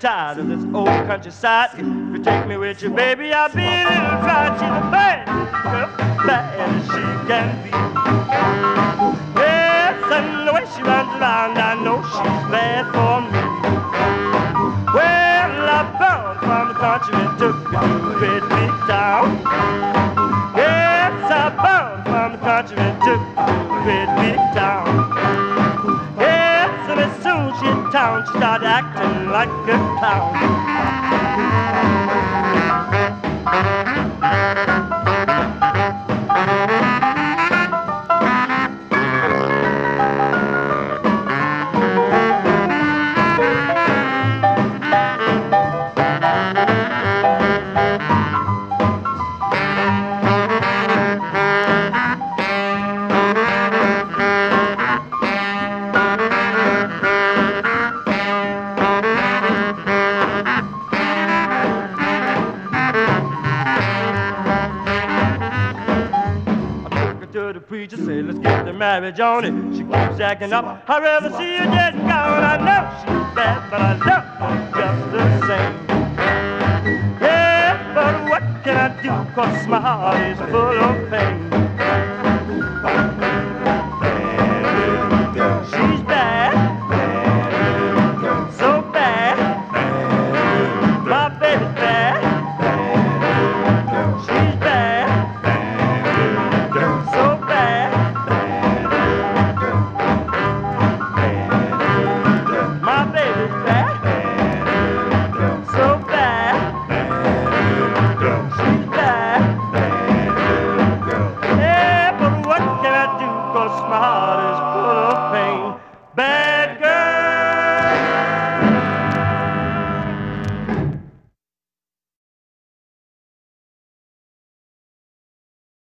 tired of this old countryside. If you take me with you, baby, I'll be a little fried. She's a bad girl, bad as she can be. Yes, and the way she runs around, I know she's bad for me. Well, I found from the country and took me to Redneck Town. Yes, I found from the country and took me to Redneck Town. Yes, and as soon as she hit town, she started acting like a clown. Preacher said, let's get the marriage on it. She keeps acting up. I'd rather see her dead and gone. I know she's bad, but I love her just the same. Yeah, but what can I do? 'Cause my heart is full of pain.